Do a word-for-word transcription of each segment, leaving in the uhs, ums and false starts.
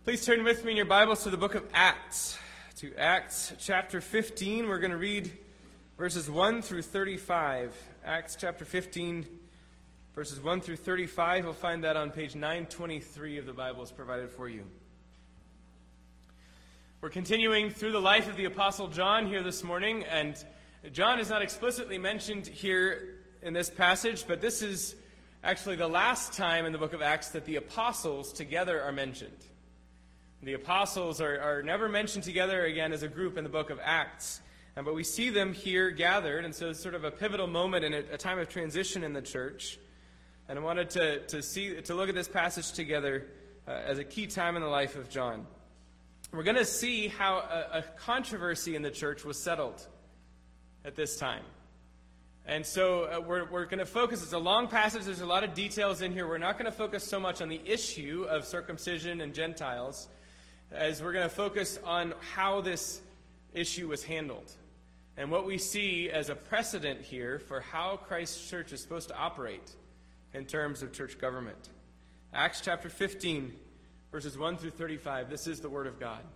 Please turn with me in your Bibles to the book of Acts, to Acts chapter fifteen. We're going to read verses one through thirty-five. Acts chapter fifteen, verses one through thirty-five. You'll find that on page nine twenty-three of the Bibles provided for you. We're continuing through the life of the Apostle John here this morning, and John is not explicitly mentioned here in this passage, but this is actually the last time in the book of Acts that the apostles together are mentioned. The apostles are, are never mentioned together again as a group in the book of Acts, and, but we see them here gathered, and so it's sort of a pivotal moment in a, a time of transition in the church. And I wanted to, to, see, to look at this passage together uh, as a key time in the life of John. We're going to see how a, a controversy in the church was settled at this time. And so uh, we're, we're going to focus, it's a long passage, there's a lot of details in here. We're not going to focus so much on the issue of circumcision and Gentiles, as we're going to focus on how this issue was handled and what we see as a precedent here for how Christ's church is supposed to operate in terms of church government. Acts chapter fifteen, verses one through thirty-five. This is the word of God.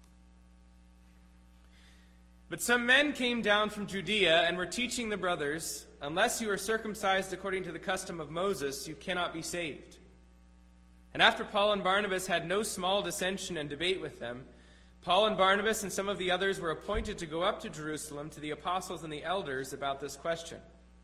But some men came down from Judea and were teaching the brothers, "Unless you are circumcised according to the custom of Moses, you cannot be saved." And after Paul and Barnabas had no small dissension and debate with them, Paul and Barnabas and some of the others were appointed to go up to Jerusalem to the apostles and the elders about this question.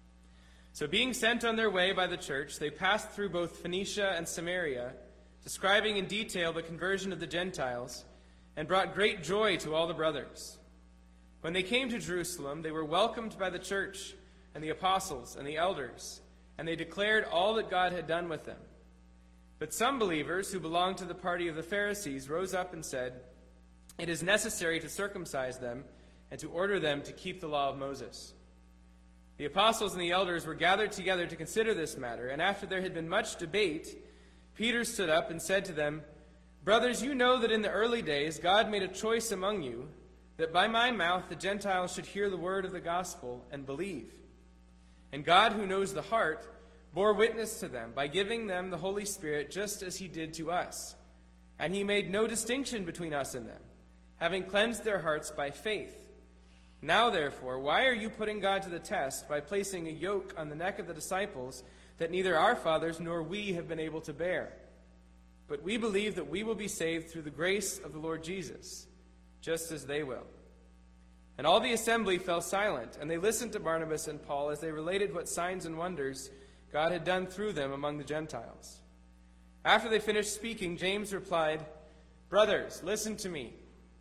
So being sent on their way by the church, they passed through both Phoenicia and Samaria, describing in detail the conversion of the Gentiles, and brought great joy to all the brothers. When they came to Jerusalem, they were welcomed by the church and the apostles and the elders, and they declared all that God had done with them. But some believers who belonged to the party of the Pharisees rose up and said, "It is necessary to circumcise them and to order them to keep the law of Moses." The apostles and the elders were gathered together to consider this matter, and after there had been much debate, Peter stood up and said to them, "Brothers, you know that in the early days God made a choice among you, that by my mouth the Gentiles should hear the word of the gospel and believe. And God, who knows the heart, bore witness to them by giving them the Holy Spirit just as he did to us. And he made no distinction between us and them, having cleansed their hearts by faith. Now, therefore, why are you putting God to the test by placing a yoke on the neck of the disciples that neither our fathers nor we have been able to bear? But we believe that we will be saved through the grace of the Lord Jesus, just as they will." And all the assembly fell silent, and they listened to Barnabas and Paul as they related what signs and wonders God had done through them among the Gentiles. After they finished speaking, James replied, "Brothers, listen to me.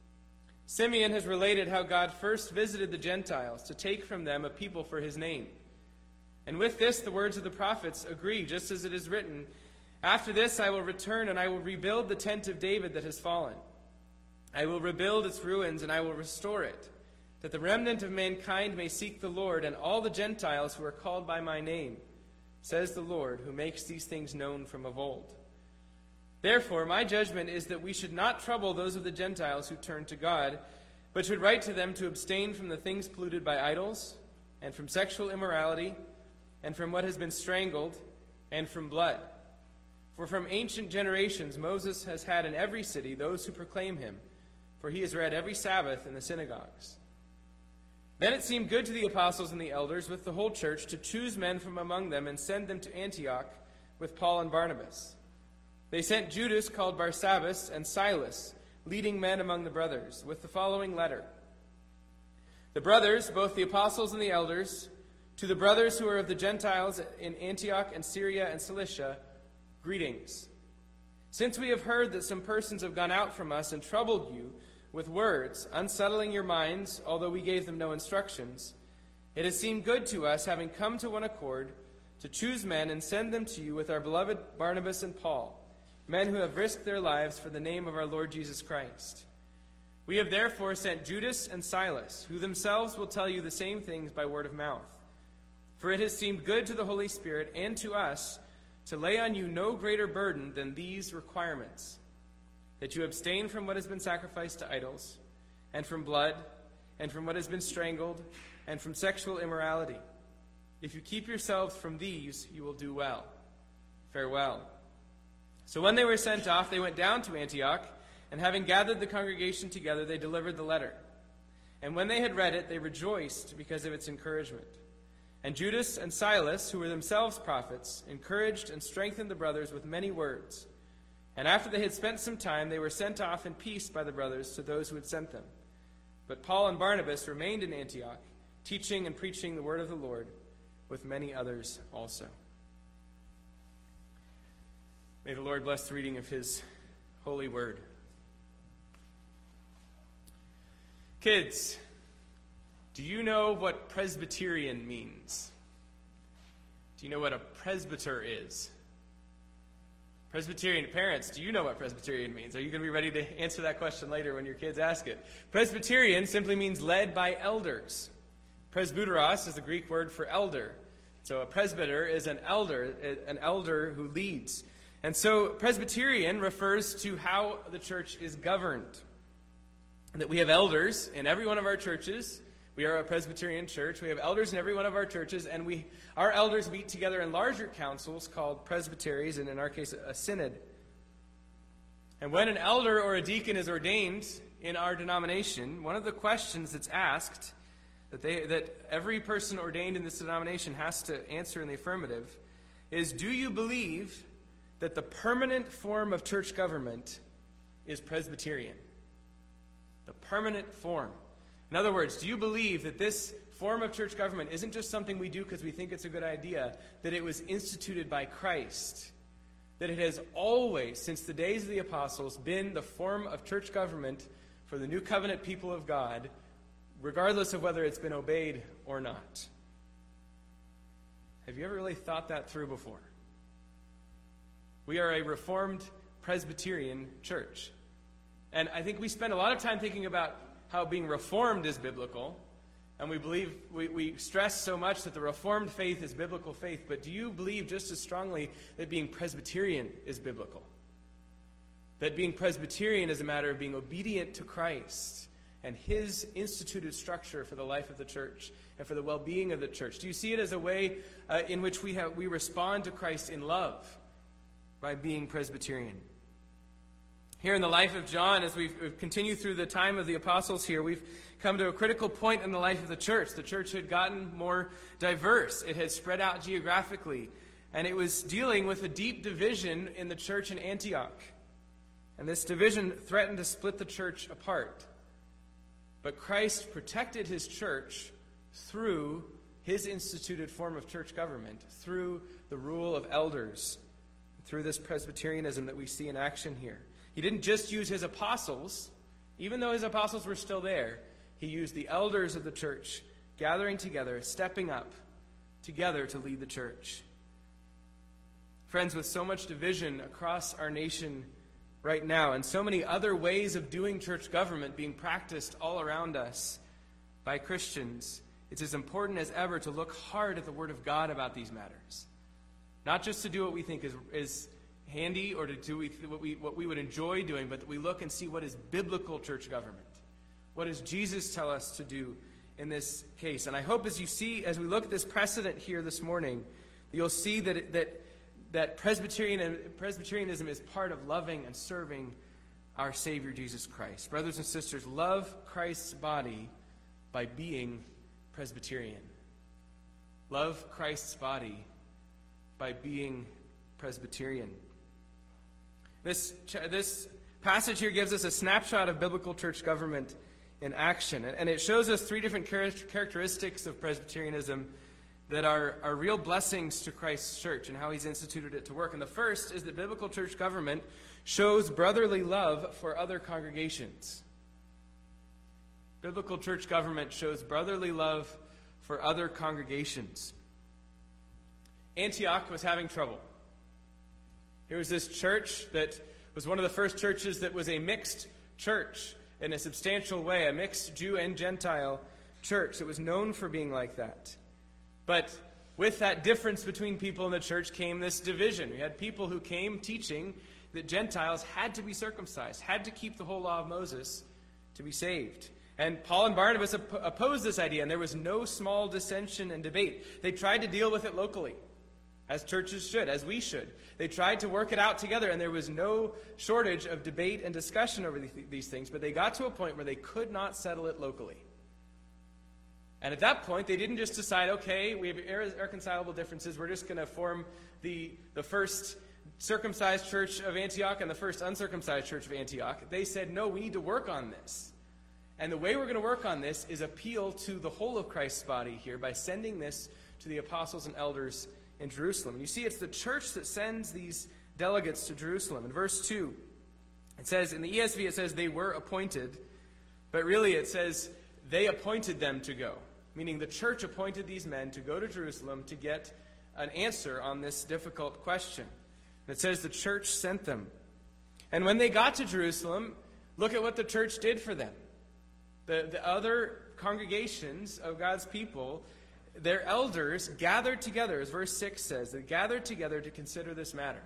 Simeon has related how God first visited the Gentiles to take from them a people for his name. And with this the words of the prophets agree, just as it is written, 'After this I will return, and I will rebuild the tent of David that has fallen. I will rebuild its ruins, and I will restore it, that the remnant of mankind may seek the Lord, and all the Gentiles who are called by my name, says the Lord, who makes these things known from of old.' Therefore, my judgment is that we should not trouble those of the Gentiles who turn to God, but should write to them to abstain from the things polluted by idols, and from sexual immorality, and from what has been strangled, and from blood. For from ancient generations Moses has had in every city those who proclaim him, for he is read every Sabbath in the synagogues." Then it seemed good to the apostles and the elders with the whole church to choose men from among them and send them to Antioch with Paul and Barnabas. They sent Judas, called Barsabbas, and Silas, leading men among the brothers, with the following letter. "The brothers, both the apostles and the elders, to the brothers who are of the Gentiles in Antioch and Syria and Cilicia, greetings. Since we have heard that some persons have gone out from us and troubled you with words, unsettling your minds, although we gave them no instructions, it has seemed good to us, having come to one accord, to choose men and send them to you with our beloved Barnabas and Paul, men who have risked their lives for the name of our Lord Jesus Christ. We have therefore sent Judas and Silas, who themselves will tell you the same things by word of mouth. For it has seemed good to the Holy Spirit and to us to lay on you no greater burden than these requirements: that you abstain from what has been sacrificed to idols, and from blood, and from what has been strangled, and from sexual immorality. If you keep yourselves from these, you will do well. Farewell." So when they were sent off, they went down to Antioch, And having gathered the congregation together, they delivered the letter. And when they had read it, they rejoiced because of its encouragement. And Judas and Silas, who were themselves prophets, encouraged and strengthened the brothers with many words. And after they had spent some time, they were sent off in peace by the brothers to those who had sent them. But Paul and Barnabas remained in Antioch, teaching and preaching the word of the Lord, with many others also. May the Lord bless the reading of his holy word. Kids, do you know what Presbyterian means? Do you know what a presbyter is? Presbyterian parents, do you know what Presbyterian means? Are you going to be ready to answer that question later when your kids ask it? Presbyterian simply means led by elders. Presbyteros is the Greek word for elder. So a presbyter is an elder, an elder who leads. And so Presbyterian refers to how the church is governed. That we have elders in every one of our churches. We are a Presbyterian church. We have elders in every one of our churches, and we our elders meet together in larger councils called presbyteries, and in our case, a synod. And when an elder or a deacon is ordained in our denomination, one of the questions that's asked that they that every person ordained in this denomination has to answer in the affirmative is, do you believe that the permanent form of church government is Presbyterian? The permanent form. In other words, do you believe that this form of church government isn't just something we do because we think it's a good idea, that it was instituted by Christ, that it has always, since the days of the apostles, been the form of church government for the new covenant people of God, regardless of whether it's been obeyed or not? Have you ever really thought that through before? We are a Reformed Presbyterian church. And I think we spend a lot of time thinking about how being Reformed is biblical. And we believe, we, we stress so much that the Reformed faith is biblical faith. But do you believe just as strongly that being Presbyterian is biblical? That being Presbyterian is a matter of being obedient to Christ and his instituted structure for the life of the church and for the well-being of the church. Do you see it as a way uh, in which we have we respond to Christ in love by being Presbyterian? Here in the life of John, as we've, we've continued through the time of the apostles here, we've come to a critical point in the life of the church. The church had gotten more diverse. It had spread out geographically. And it was dealing with a deep division in the church in Antioch. And this division threatened to split the church apart. But Christ protected his church through his instituted form of church government, through the rule of elders, through this Presbyterianism that we see in action here. He didn't just use his apostles. Even though his apostles were still there, he used the elders of the church gathering together, stepping up together to lead the church. Friends, with so much division across our nation right now, and so many other ways of doing church government being practiced all around us by Christians, it's as important as ever to look hard at the Word of God about these matters. Not just to do what we think is, is handy or to do what we, what we would enjoy doing, but that we look and see what is biblical church government. What does Jesus tell us to do in this case? And I hope as you see, as we look at this precedent here this morning, you'll see that it, that that Presbyterian, Presbyterianism is part of loving and serving our Savior Jesus Christ. Brothers and sisters, love Christ's body by being Presbyterian. Love Christ's body by being Presbyterian. This, this passage here gives us a snapshot of biblical church government in action. And it shows us three different characteristics of Presbyterianism that are, are real blessings to Christ's church and how he's instituted it to work. And the first is that biblical church government shows brotherly love for other congregations. Biblical church government shows brotherly love for other congregations. Antioch was having trouble. Here was this church that was one of the first churches that was a mixed church in a substantial way, a mixed Jew and Gentile church. It was known for being like that. But with that difference between people in the church came this division. We had people who came teaching that Gentiles had to be circumcised, had to keep the whole law of Moses to be saved. And Paul and Barnabas op- opposed this idea, and there was no small dissension and debate. They tried to deal with it locally. as churches should, as we should. They tried to work it out together, and there was no shortage of debate and discussion over these things, but they got to a point where they could not settle it locally. And at that point, they didn't just decide, okay, we have irreconcilable differences, we're just going to form the, the first circumcised church of Antioch and the first uncircumcised church of Antioch. They said, no, we need to work on this. And the way we're going to work on this is appeal to the whole of Christ's body here by sending this to the apostles and elders in Jerusalem. And you see, it's the church that sends these delegates to Jerusalem. In verse two, it says, in the E S V it says they were appointed, but really it says they appointed them to go. Meaning the church appointed these men to go to Jerusalem to get an answer on this difficult question. And it says the church sent them. And when they got to Jerusalem, look at what the church did for them. The, the other congregations of God's people, their elders gathered together, as verse six says, they gathered together to consider this matter.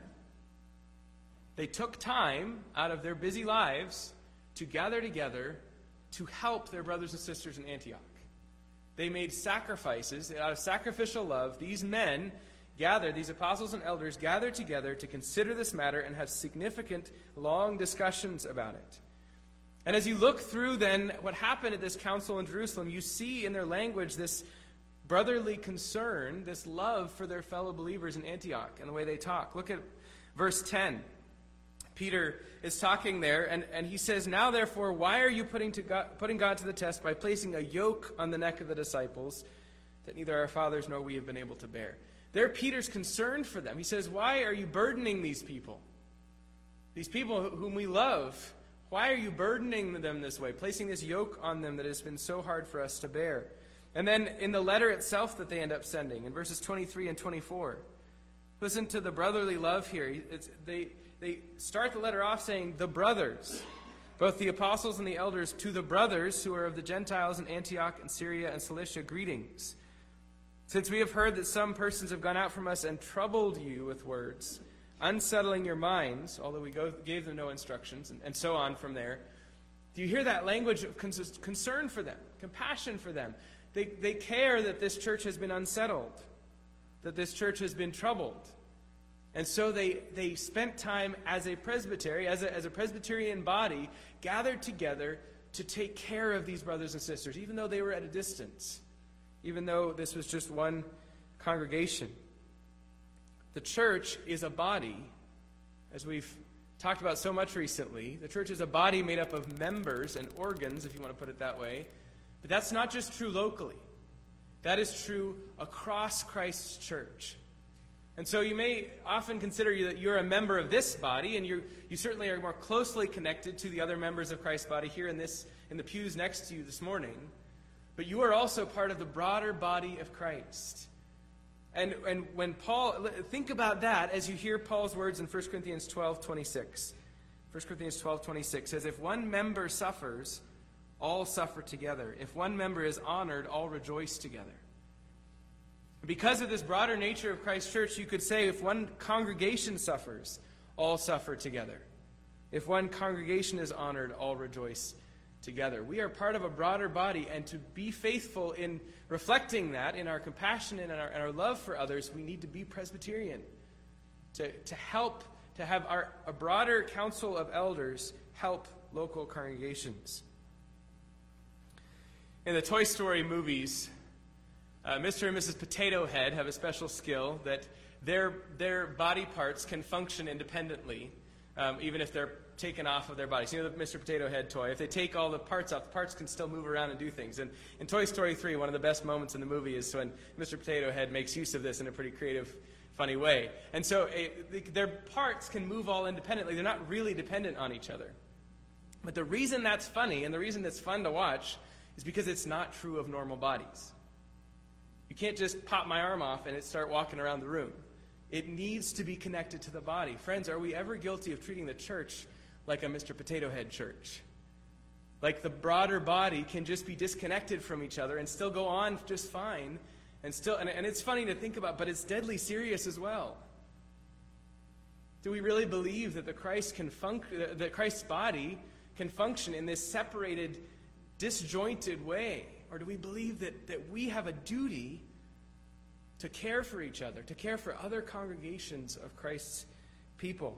They took time out of their busy lives to gather together to help their brothers and sisters in Antioch. They made sacrifices. Out of sacrificial love, these men gathered, these apostles and elders gathered together to consider this matter and have significant, long discussions about it. And as you look through then what happened at this council in Jerusalem, you see in their language this brotherly concern, this love for their fellow believers in Antioch and the way they talk. Look at verse ten. Peter is talking there, and, and he says, now therefore, why are you putting, to God, putting God to the test by placing a yoke on the neck of the disciples that neither our fathers nor we have been able to bear? There Peter's concerned for them. He says, why are you burdening these people? These people whom we love, why are you burdening them this way, placing this yoke on them that has been so hard for us to bear? And then in the letter itself that they end up sending, in verses twenty-three and twenty-four, listen to the brotherly love here. It's, they, they start the letter off saying, the brothers, both the apostles and the elders, to the brothers who are of the Gentiles in Antioch and Syria and Cilicia, greetings. Since we have heard that some persons have gone out from us and troubled you with words, unsettling your minds, although we go, gave them no instructions, and, and so on from there. Do you hear that language of concern for them, compassion for them? They, they care that this church has been unsettled, that this church has been troubled. And so they, they spent time as a presbytery, as a, as a Presbyterian body, gathered together to take care of these brothers and sisters, even though they were at a distance, even though this was just one congregation. The church is a body, as we've talked about so much recently. The church is a body made up of members and organs, if you want to put it that way. But that's not just true locally. That is true across Christ's church. And so you may often consider that you're a member of this body, and you you certainly are more closely connected to the other members of Christ's body here in this in the pews next to you this morning. But you are also part of the broader body of Christ. And and when Paul, think about that as you hear Paul's words in First Corinthians twelve twenty-six. First Corinthians twelve twenty-six says, if one member suffers, all suffer together. If one member is honored, all rejoice together. Because of this broader nature of Christ's church, you could say if one congregation suffers, all suffer together. If one congregation is honored, all rejoice together. We are part of a broader body, and to be faithful in reflecting that in our compassion and in our, and our love for others, we need to be Presbyterian. To, to help, to have our, a broader council of elders help local congregations. In the Toy Story movies, uh, Mister and Missus Potato Head have a special skill that their their body parts can function independently, um, even if they're taken off of their bodies. You know the Mister Potato Head toy? If they take all the parts off, the parts can still move around and do things. And in Toy Story three, one of the best moments in the movie is when Mister Potato Head makes use of this in a pretty creative, funny way. And so it, their parts can move all independently. They're not really dependent on each other. But the reason that's funny and the reason that's fun to watch is because it's not true of normal bodies. You can't just pop my arm off and it start walking around the room. It needs to be connected to the body. Friends, are we ever guilty of treating the church like a Mister Potato Head church? Like the broader body can just be disconnected from each other and still go on just fine. And still, and, and it's funny to think about, but it's deadly serious as well. Do we really believe that the Christ can func- that Christ's body can function in this separated, disjointed way? Or do we believe that, that we have a duty to care for each other, to care for other congregations of Christ's people.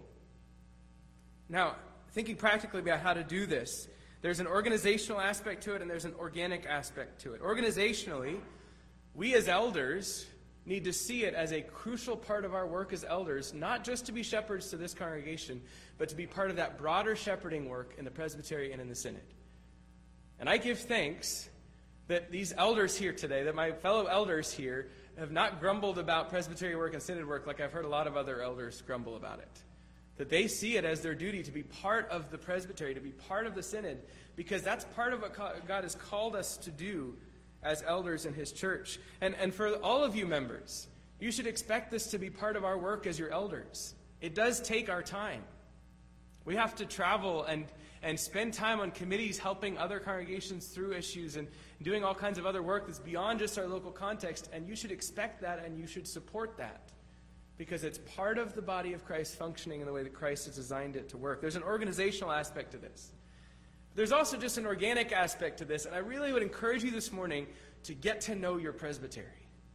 Now, thinking practically about how to do this, there's an organizational aspect to it and there's an organic aspect to it. Organizationally, we as elders need to see it as a crucial part of our work as elders, not just to be shepherds to this congregation, but to be part of that broader shepherding work in the presbytery and in the synod. And I give thanks that these elders here today, that my fellow elders here, have not grumbled about presbytery work and synod work like I've heard a lot of other elders grumble about it. That they see it as their duty to be part of the presbytery, to be part of the synod, because that's part of what God has called us to do as elders in his church. And, and for all of you members, you should expect this to be part of our work as your elders. It does take our time. We have to travel and, and spend time on committees helping other congregations through issues and doing all kinds of other work that's beyond just our local context, and you should expect that and you should support that because it's part of the body of Christ functioning in the way that Christ has designed it to work. There's an organizational aspect to this. There's also just an organic aspect to this, and I really would encourage you this morning to get to know your presbytery.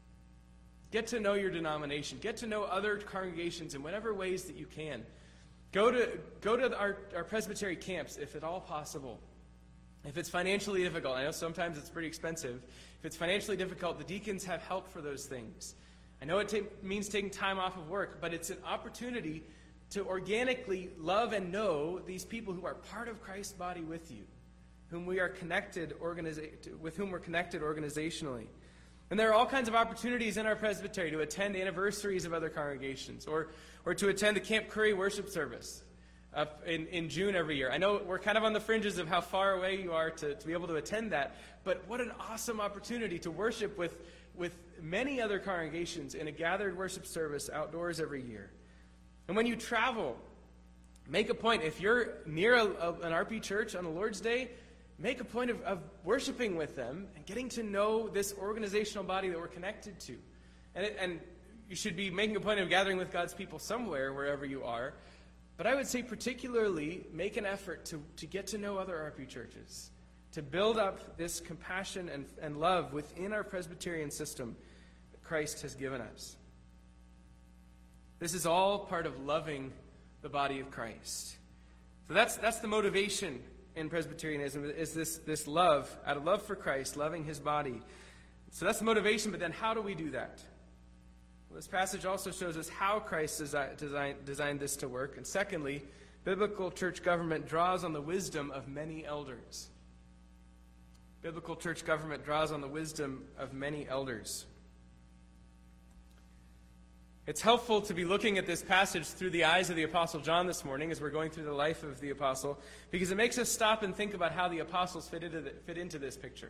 Get to know your denomination. Get to know other congregations in whatever ways that you can. Go to, go to our, our presbytery camps if at all possible. If it's financially difficult, I know sometimes it's pretty expensive. If it's financially difficult, the deacons have help for those things. I know it ta- means taking time off of work, but it's an opportunity to organically love and know these people who are part of Christ's body with you, whom we are connected, organiza- with whom we're connected organizationally. And there are all kinds of opportunities in our presbytery to attend anniversaries of other congregations, or or to attend the Camp Curry worship service up in, in June every year. I know we're kind of on the fringes of how far away you are to, to be able to attend that, but what an awesome opportunity to worship with, with many other congregations in a gathered worship service outdoors every year. And when you travel, make a point. If you're near a, a, an R P church on the Lord's Day, make a point of, of worshiping with them and getting to know this organizational body that we're connected to. And, it, and you should be making a point of gathering with God's people somewhere, wherever you are. But I would say particularly make an effort to, to get to know other R P churches, to build up this compassion and, and love within our Presbyterian system that Christ has given us. This is all part of loving the body of Christ. So that's that's the motivation in Presbyterianism, is this, this love, out of love for Christ, loving his body. So that's the motivation, but then how do we do that? Well, this passage also shows us how Christ desi- design, designed this to work. And secondly, biblical church government draws on the wisdom of many elders. Biblical church government draws on the wisdom of many elders. It's helpful to be looking at this passage through the eyes of the Apostle John this morning as we're going through the life of the Apostle, because it makes us stop and think about how the Apostles fit into, the, fit into this picture.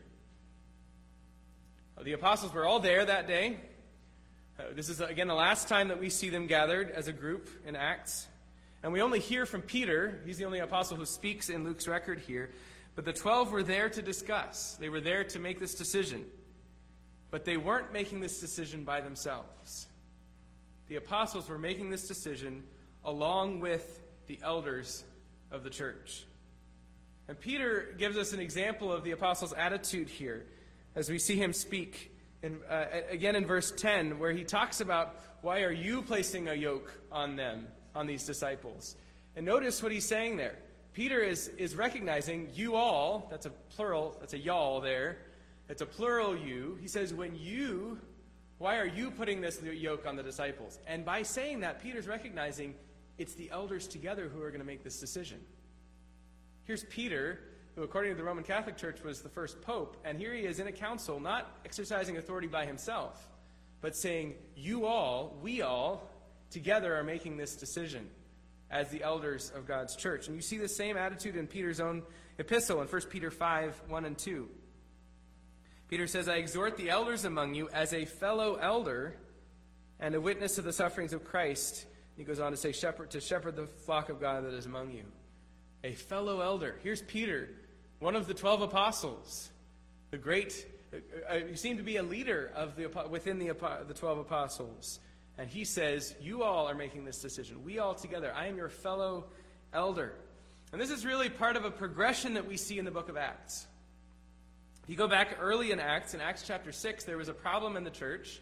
The Apostles were all there that day. Uh, this is, again, the last time that we see them gathered as a group in Acts. And we only hear from Peter. He's the only apostle who speaks in Luke's record here. But the twelve were there to discuss. They were there to make this decision. But they weren't making this decision by themselves. The apostles were making this decision along with the elders of the church. And Peter gives us an example of the apostles' attitude here as we see him speak in, uh, again in verse ten, where he talks about, why are you placing a yoke on them, on these disciples? And notice what he's saying there. Peter is, is recognizing you all, that's a plural, that's a y'all there, it's a plural you. He says, when you... Why are you putting this yoke on the disciples? And by saying that, Peter's recognizing it's the elders together who are going to make this decision. Here's Peter, who according to the Roman Catholic Church was the first pope, and here he is in a council, not exercising authority by himself, but saying, you all, we all, together are making this decision as the elders of God's church. And you see the same attitude in Peter's own epistle in First Peter five, one and two. Peter says, I exhort the elders among you as a fellow elder and a witness of the sufferings of Christ. He goes on to say, shepherd to shepherd the flock of God that is among you. A fellow elder. Here's Peter, one of the twelve apostles, the great, uh, he seemed to be a leader of the within the, the twelve apostles. And he says, you all are making this decision. We all together. I am your fellow elder. And this is really part of a progression that we see in the book of Acts. If you go back early in Acts, in Acts chapter six, there was a problem in the church. The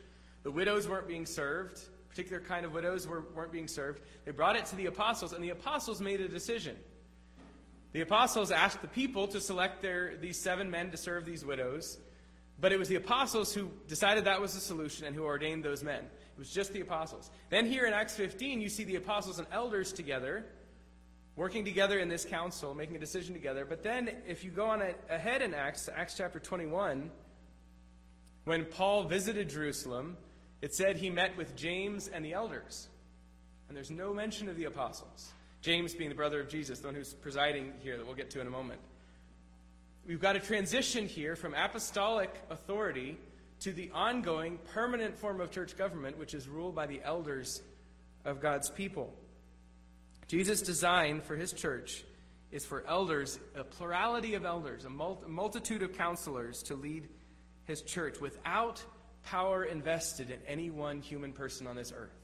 The widows weren't being served. A particular kind of widows were, weren't being served. They brought it to the apostles, and the apostles made a decision. The apostles asked the people to select their these seven men to serve these widows, but it was the apostles who decided that was the solution and who ordained those men. It was just the apostles. Then here in Acts fifteen, you see the apostles and elders together, working together in this council, making a decision together. But then if you go on a, ahead in Acts, Acts chapter twenty-one, when Paul visited Jerusalem, it said he met with James and the elders. And there's no mention of the apostles. James being the brother of Jesus, the one who's presiding here that we'll get to in a moment. We've got a transition here from apostolic authority to the ongoing permanent form of church government, which is ruled by the elders of God's people. Jesus' design for his church is for elders, a plurality of elders, a multitude of counselors to lead his church without power invested in any one human person on this earth.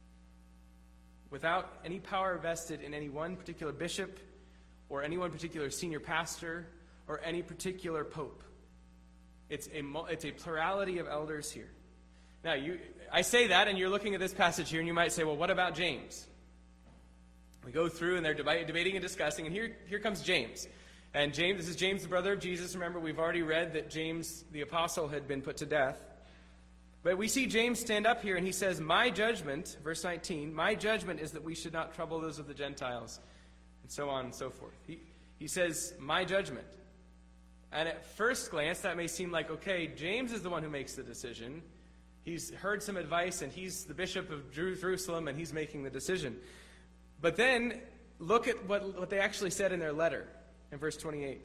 Without any power vested in any one particular bishop or any one particular senior pastor or any particular pope. It's a, it's a plurality of elders here. Now, you, I say that, and you're looking at this passage here, and you might say, well, what about James? We go through, and they're deb- debating and discussing, and here, here comes James. And James, this is James, the brother of Jesus. Remember, we've already read that James, the apostle, had been put to death. But we see James stand up here and he says, my judgment, verse nineteen, my judgment is that we should not trouble those of the Gentiles, and so on and so forth. He, he says, my judgment. And at first glance, that may seem like, okay, James is the one who makes the decision. He's heard some advice, and he's the bishop of Jerusalem, and he's making the decision. But then, look at what, what they actually said in their letter in verse twenty-eight.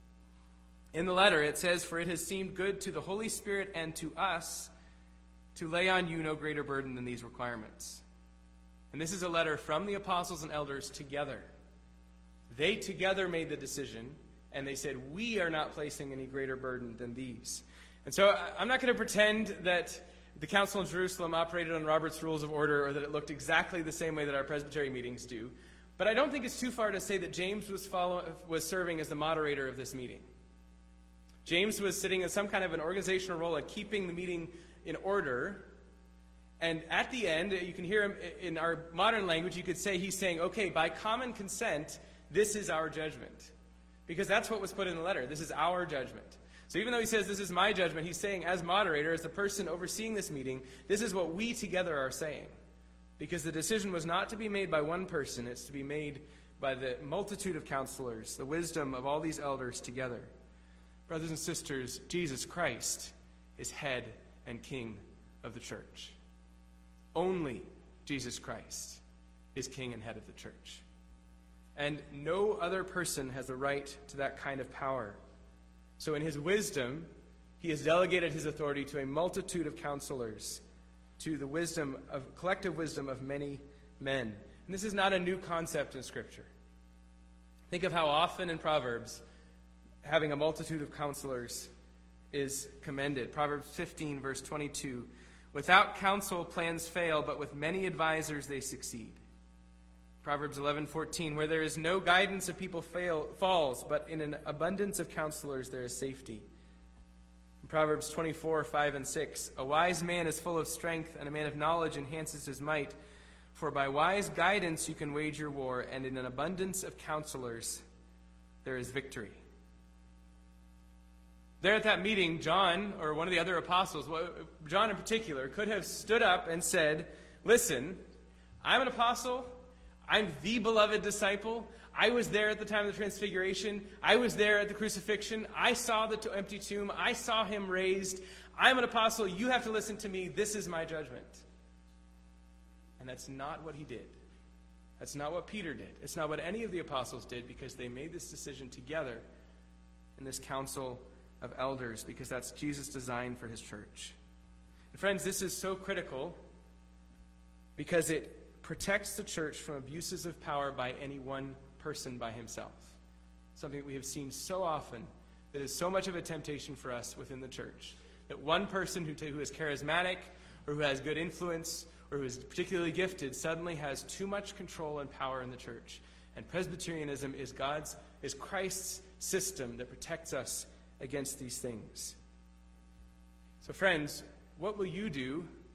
In the letter, it says, for it has seemed good to the Holy Spirit and to us to lay on you no greater burden than these requirements. And this is a letter from the apostles and elders together. They together made the decision, and they said, we are not placing any greater burden than these. And so I'm not going to pretend that the council in Jerusalem operated on Robert's Rules of Order or that it looked exactly the same way that our Presbytery meetings do. But I don't think it's too far to say that James was, follow, was serving as the moderator of this meeting. James was sitting in some kind of an organizational role and keeping the meeting in order. And at the end, you can hear him in our modern language, you could say he's saying, okay, by common consent, this is our judgment. Because that's what was put in the letter. This is our judgment. So even though he says this is my judgment, he's saying as moderator, as the person overseeing this meeting, this is what we together are saying. Because the decision was not to be made by one person, it's to be made by the multitude of counselors, the wisdom of all these elders together. Brothers and sisters, Jesus Christ is head and king of the church. Only Jesus Christ is king and head of the church. And no other person has the right to that kind of power. So in his wisdom, he has delegated his authority to a multitude of counselors, to the wisdom of collective wisdom of many men. And this is not a new concept in Scripture. Think of how often in Proverbs having a multitude of counselors is commended. Proverbs fifteen, verse twenty-two. Without counsel, plans fail, but with many advisors they succeed. Proverbs eleven fourteen. Where there is no guidance, a people fail, falls, but in an abundance of counselors there is safety. Proverbs twenty-four, five and six. A wise man is full of strength, and a man of knowledge enhances his might. For by wise guidance you can wage your war, and in an abundance of counselors there is victory. There at that meeting, John, or one of the other apostles, John in particular, could have stood up and said, listen, I'm an apostle. I'm the beloved disciple. I was there at the time of the Transfiguration. I was there at the crucifixion. I saw the t- empty tomb. I saw him raised. I'm an apostle. You have to listen to me. This is my judgment. And that's not what he did. That's not what Peter did. It's not what any of the apostles did, because they made this decision together in this council of elders, because that's Jesus' design for his church. And friends, this is so critical because it protects the church from abuses of power by any one person by himself. Something that we have seen so often that is so much of a temptation for us within the church. That one person who, t- who is charismatic or who has good influence or who is particularly gifted suddenly has too much control and power in the church. And Presbyterianism is God's, is Christ's system that protects us against these things. So friends, what will you do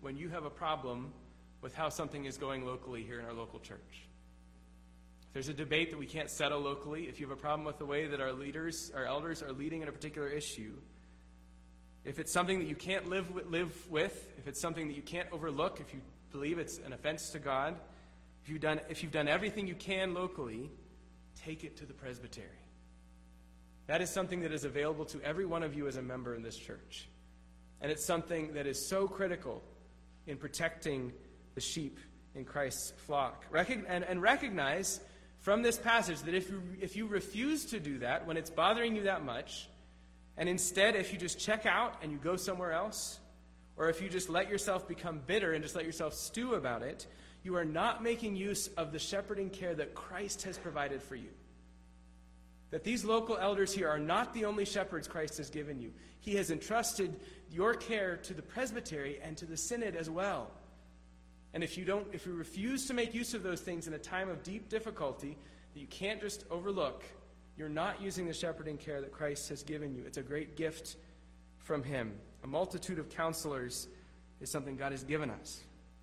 when you have a problem with how something is going locally here in our local church. If there's a debate that we can't settle locally, if you have a problem with the way that our leaders, our elders are leading in a particular issue, if it's something that you can't live with, live with, if it's something that you can't overlook, if you believe it's an offense to God, if you've done, if you've done everything you can locally, take it to the presbytery. That is something that is available to every one of you as a member in this church. And it's something that is so critical in protecting the sheep in Christ's flock. Recog- and, and recognize from this passage that if you, if you refuse to do that when it's bothering you that much, and instead if you just check out and you go somewhere else, or if you just let yourself become bitter and just let yourself stew about it, you are not making use of the shepherding care that Christ has provided for you. That these local elders here are not the only shepherds Christ has given you. He has entrusted your care to the presbytery and to the synod as well. And if you don't, if you refuse to make use of those things in a time of deep difficulty that you can't just overlook, you're not using the shepherding care that Christ has given you. It's a great gift from him. A multitude of counselors is something God has given us.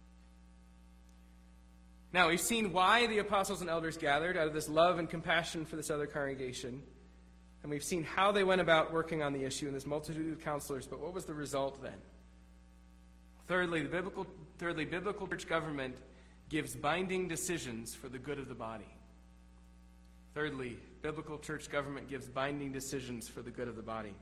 Now, we've seen why the apostles and elders gathered out of this love and compassion for this other congregation. And we've seen how they went about working on the issue in this multitude of counselors. But what was the result then? Thirdly, the biblical, thirdly, biblical church government gives binding decisions for the good of the body. Thirdly, biblical church government gives binding decisions for the good of the body.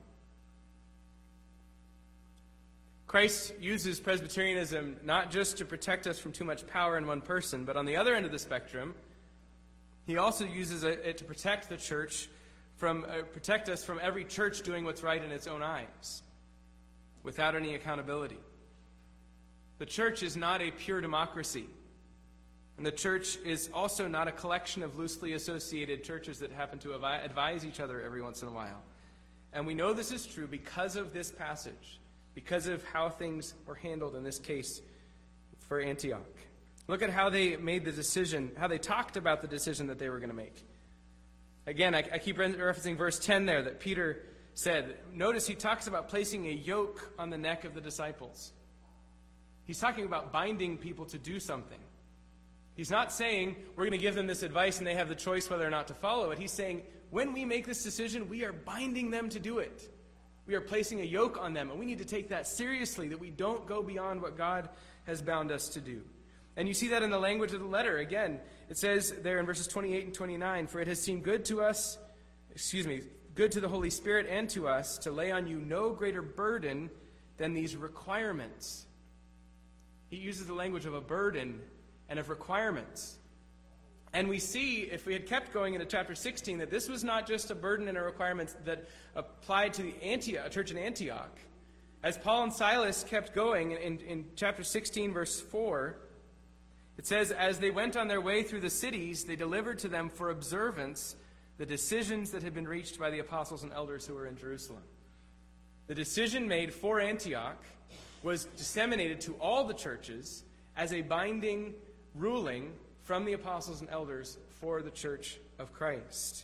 Christ uses Presbyterianism not just to protect us from too much power in one person, but on the other end of the spectrum, he also uses it to protect the church from uh, protect us from every church doing what's right in its own eyes, without any accountability. The church is not a pure democracy, and the church is also not a collection of loosely associated churches that happen to avi- advise each other every once in a while. And we know this is true because of this passage. Because of how things were handled in this case for Antioch. Look at how they made the decision, how they talked about the decision that they were going to make. Again, I, I keep referencing verse ten there that Peter said. Notice he talks about placing a yoke on the neck of the disciples. He's talking about binding people to do something. He's not saying we're going to give them this advice and they have the choice whether or not to follow it. He's saying when we make this decision, we are binding them to do it. We are placing a yoke on them, and we need to take that seriously, that we don't go beyond what God has bound us to do. And you see that in the language of the letter. Again, it says there in verses twenty-eight and twenty-nine, "For it has seemed good to us, excuse me, good to the Holy Spirit and to us, to lay on you no greater burden than these requirements." He uses the language of a burden and of requirements. And we see, if we had kept going into chapter sixteen, that this was not just a burden and a requirement that applied to the Antioch, church in Antioch. As Paul and Silas kept going, in, in chapter sixteen, verse four, it says, "As they went on their way through the cities, they delivered to them for observance the decisions that had been reached by the apostles and elders who were in Jerusalem." The decision made for Antioch was disseminated to all the churches as a binding ruling from the apostles and elders for the church of Christ.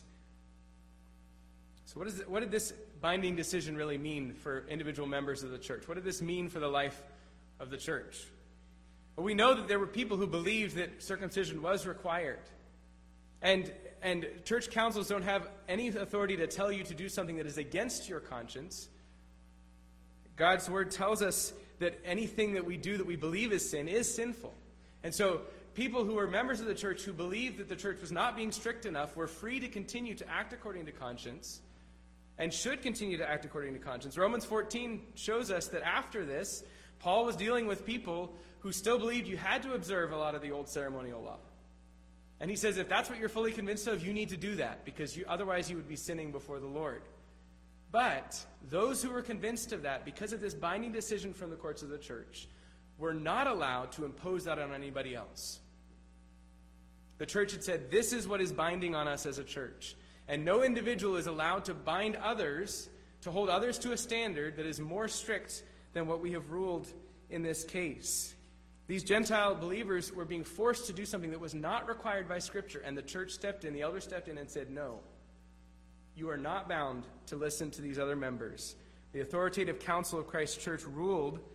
So what, is it, what did this binding decision really mean for individual members of the church? What did this mean for the life of the church? Well, we know that there were people who believed that circumcision was required. And, and church councils don't have any authority to tell you to do something that is against your conscience. God's word tells us that anything that we do that we believe is sin is sinful. And so people who were members of the church who believed that the church was not being strict enough were free to continue to act according to conscience and should continue to act according to conscience. Romans fourteen shows us that after this, Paul was dealing with people who still believed you had to observe a lot of the old ceremonial law. And he says if that's what you're fully convinced of, you need to do that because you, otherwise you would be sinning before the Lord. But those who were convinced of that, because of this binding decision from the courts of the church, were not allowed to impose that on anybody else. The church had said, this is what is binding on us as a church. And no individual is allowed to bind others, to hold others to a standard that is more strict than what we have ruled in this case. These Gentile believers were being forced to do something that was not required by Scripture, and the church stepped in, the elders stepped in and said, no, you are not bound to listen to these other members. The authoritative council of Christ's church ruled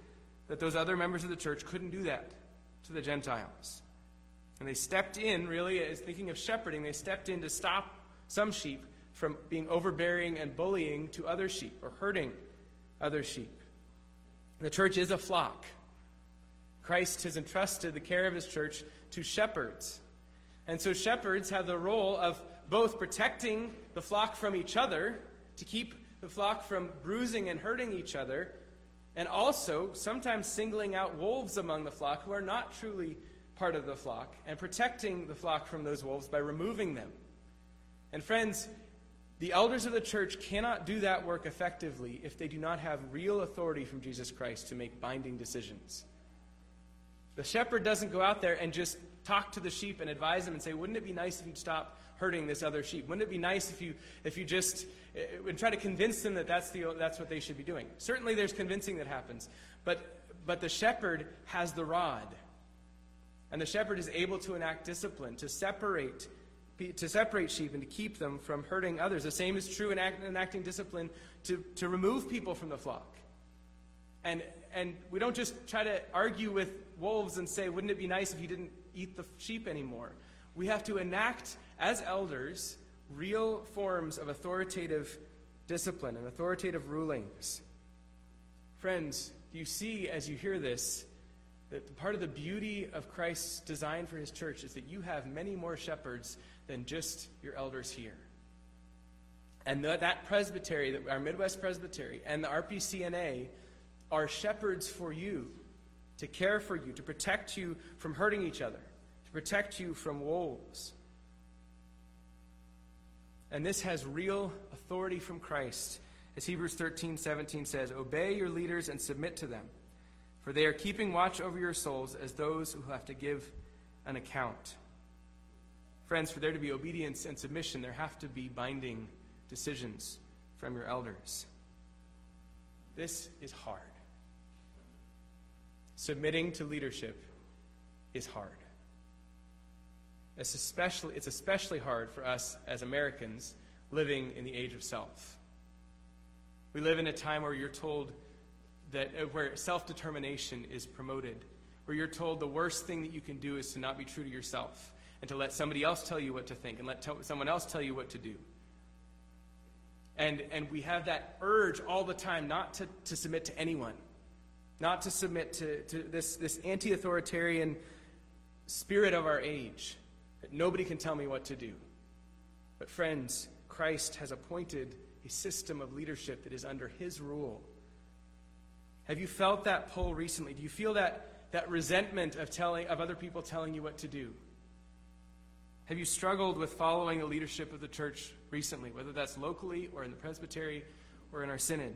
that those other members of the church couldn't do that to the Gentiles. And they stepped in, really, as thinking of shepherding, they stepped in to stop some sheep from being overbearing and bullying to other sheep or hurting other sheep. The church is a flock. Christ has entrusted the care of his church to shepherds. And so shepherds have the role of both protecting the flock from each other, to keep the flock from bruising and hurting each other, and also sometimes singling out wolves among the flock who are not truly part of the flock, and protecting the flock from those wolves by removing them. And friends, the elders of the church cannot do that work effectively if they do not have real authority from Jesus Christ to make binding decisions. The shepherd doesn't go out there and just talk to the sheep and advise them and say, wouldn't it be nice if you'd stop hurting this other sheep? Wouldn't it be nice if you if you just uh, and try to convince them that that's the that's what they should be doing? Certainly there's convincing that happens, but but the shepherd has the rod. And the shepherd is able to enact discipline, to separate to separate sheep and to keep them from hurting others. The same is true in act, enacting discipline to, to remove people from the flock. And and we don't just try to argue with wolves and say, wouldn't it be nice if you didn't eat the sheep anymore? We have to enact, as elders, real forms of authoritative discipline and authoritative rulings. Friends, do you see, as you hear this, that part of the beauty of Christ's design for his church is that you have many more shepherds than just your elders here. And that, that presbytery, our Midwest Presbytery, and the R P C N A are shepherds for you, to care for you, to protect you from hurting each other, to protect you from wolves. And this has real authority from Christ. As Hebrews thirteen seventeen says, obey your leaders and submit to them, for they are keeping watch over your souls as those who have to give an account. Friends, for there to be obedience and submission, there have to be binding decisions from your elders. This is hard. Submitting to leadership is hard. It's especially, it's especially hard for us as Americans living in the age of self. We live in a time where you're told that uh, where self-determination is promoted, where you're told the worst thing that you can do is to not be true to yourself and to let somebody else tell you what to think and let t- someone else tell you what to do. And and we have that urge all the time not to, to submit to anyone, not to submit to, to this, this anti-authoritarian spirit of our age, that nobody can tell me what to do. But friends, Christ has appointed a system of leadership that is under his rule. Have you felt that pull recently? Do you feel that, that resentment of telling of other people telling you what to do? Have you struggled with following the leadership of the church recently, whether that's locally or in the presbytery or in our synod?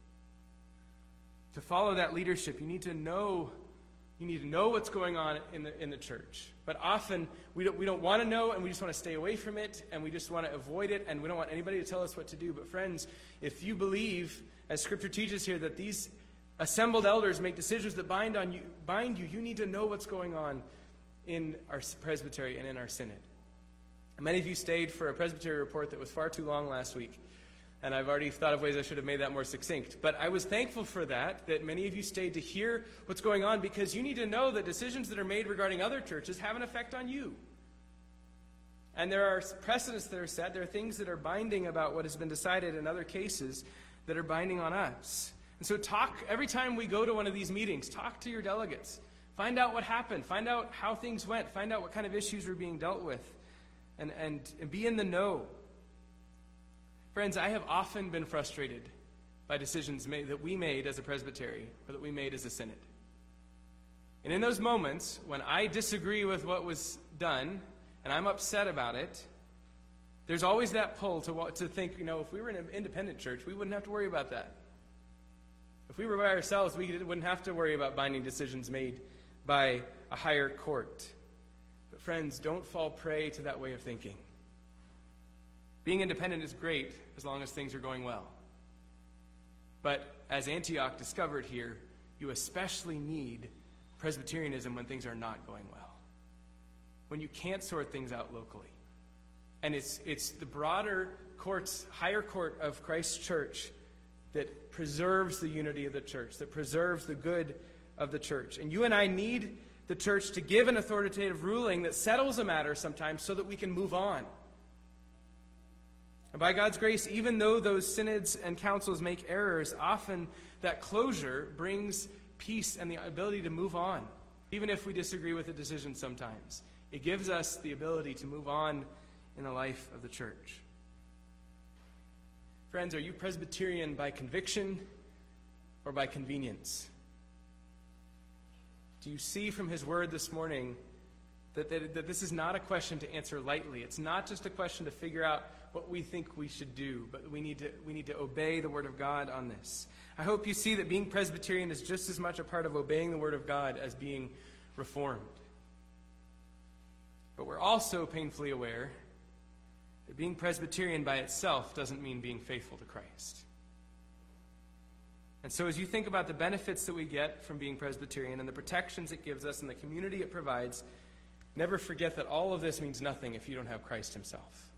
To follow that leadership, you need to know you need to know what's going on in the in the church. But often we don't we don't want to know, and we just want to stay away from it, and we just want to avoid it, and we don't want anybody to tell us what to do. But friends, if you believe, as Scripture teaches here, that these assembled elders make decisions that bind on you bind you, you need to know what's going on in our presbytery and in our synod. Many of you stayed for a presbytery report that was far too long last week, and I've already thought of ways I should have made that more succinct. But I was thankful for that, that many of you stayed to hear what's going on, because you need to know that decisions that are made regarding other churches have an effect on you. And there are precedents that are set. There are things that are binding about what has been decided in other cases that are binding on us. And so talk, every time we go to one of these meetings, talk to your delegates. Find out what happened. Find out how things went. Find out what kind of issues were being dealt with. And, and, and be in the know. Friends, I have often been frustrated by decisions made, that we made as a presbytery, or that we made as a synod. And in those moments, when I disagree with what was done, and I'm upset about it, there's always that pull to, to think, you know, if we were an independent church, we wouldn't have to worry about that. If we were by ourselves, we wouldn't have to worry about binding decisions made by a higher court. But friends, don't fall prey to that way of thinking. Being independent is great as long as things are going well. But as Antioch discovered here, you especially need Presbyterianism when things are not going well, when you can't sort things out locally. And it's it's the broader courts, higher court of Christ's church that preserves the unity of the church, that preserves the good of the church. And you and I need the church to give an authoritative ruling that settles a matter sometimes so that we can move on. And by God's grace, even though those synods and councils make errors, often that closure brings peace and the ability to move on, even if we disagree with a decision sometimes. It gives us the ability to move on in the life of the church. Friends, are you Presbyterian by conviction or by convenience? Do you see from his word this morning that, that, that this is not a question to answer lightly? It's not just a question to figure out what we think we should do, but we need to, we need to obey the word of God on this. I hope you see that being Presbyterian is just as much a part of obeying the word of God as being Reformed. But we're also painfully aware that being Presbyterian by itself doesn't mean being faithful to Christ. And so as you think about the benefits that we get from being Presbyterian and the protections it gives us and the community it provides, never forget that all of this means nothing if you don't have Christ himself.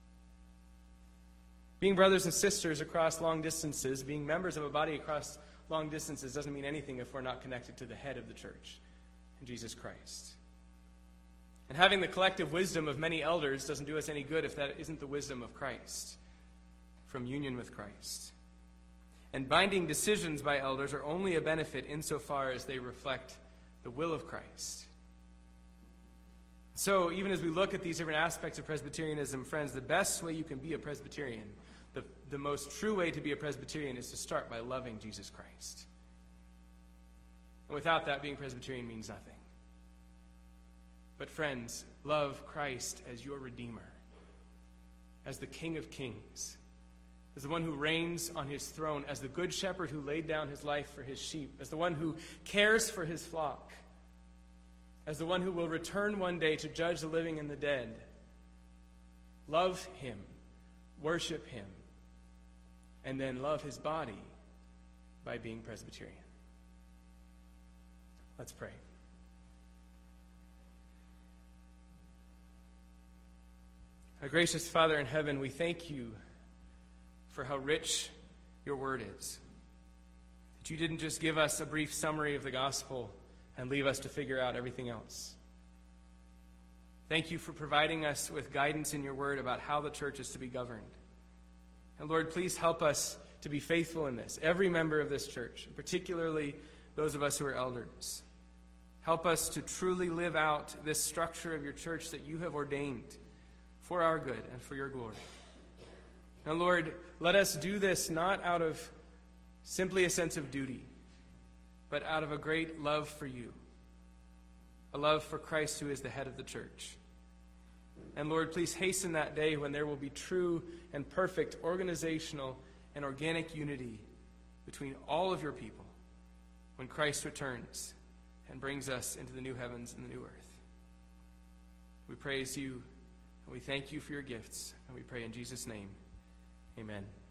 Being brothers and sisters across long distances, being members of a body across long distances doesn't mean anything if we're not connected to the head of the church, Jesus Christ. And having the collective wisdom of many elders doesn't do us any good if that isn't the wisdom of Christ, from union with Christ. And binding decisions by elders are only a benefit insofar as they reflect the will of Christ. So even as we look at these different aspects of Presbyterianism, friends, the best way you can be a Presbyterian, the, the most true way to be a Presbyterian is to start by loving Jesus Christ. And without that, being Presbyterian means nothing. But friends, love Christ as your Redeemer, as the King of Kings, as the one who reigns on his throne, as the good shepherd who laid down his life for his sheep, as the one who cares for his flock, as the one who will return one day to judge the living and the dead. Love him, worship him, and then love his body by being Presbyterian. Let's pray. Our gracious Father in heaven, we thank you for how rich your word is. That you didn't just give us a brief summary of the gospel and leave us to figure out everything else. Thank you for providing us with guidance in your word about how the church is to be governed. And Lord, please help us to be faithful in this, every member of this church, particularly those of us who are elders. Help us to truly live out this structure of your church that you have ordained for our good and for your glory. Now, Lord, let us do this not out of simply a sense of duty, but out of a great love for you, a love for Christ who is the head of the church. And Lord, please hasten that day when there will be true and perfect organizational and organic unity between all of your people when Christ returns and brings us into the new heavens and the new earth. We praise you, and we thank you for your gifts, and we pray in Jesus' name, amen.